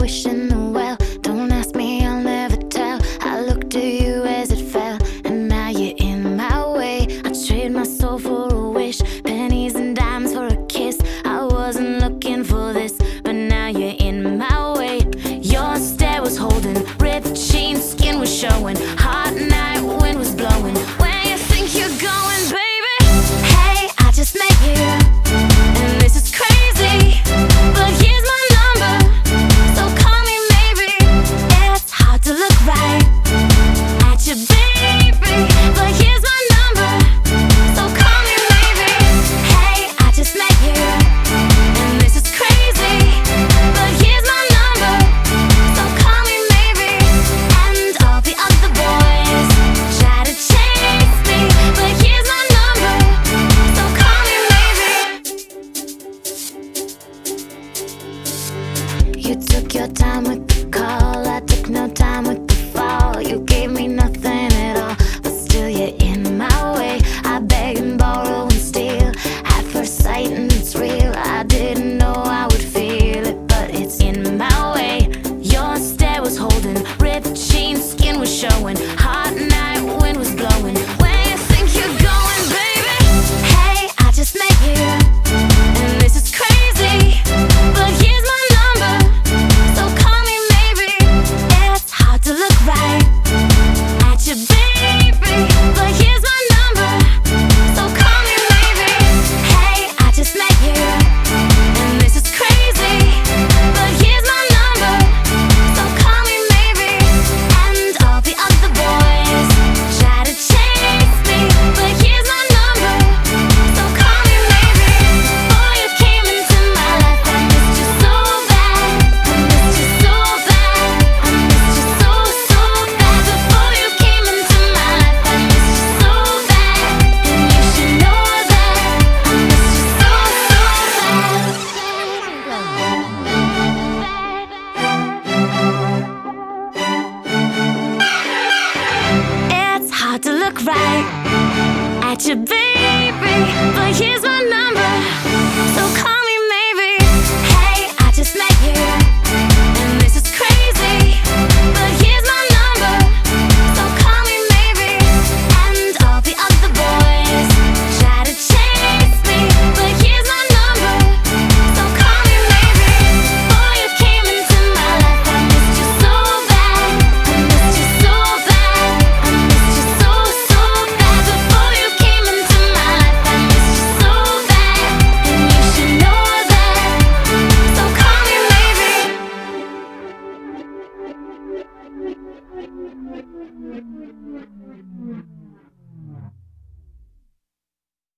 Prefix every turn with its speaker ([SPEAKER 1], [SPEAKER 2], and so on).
[SPEAKER 1] wishing the well. Don't ask me, I'll never tell. I looked at you as it fell, and now you're in my way. I trade my soul for a wish, pennies and dimes for a kiss. I wasn't looking for this, but now you're in my way. Your stare was holding, ripped jeans, skin was showing. Hot night, wind was blowing. Where you think you're going, baby? Hey, I just met you, and this is crazy, but here's my number, so call me maybe. It's hard to look right at you, baby, but here's my number, so call me maybe. Hey, I just met you, and this is crazy, but here's my number, so call me maybe. And all the other boys try to chase me, but here's my number, so call me maybe. You took your time with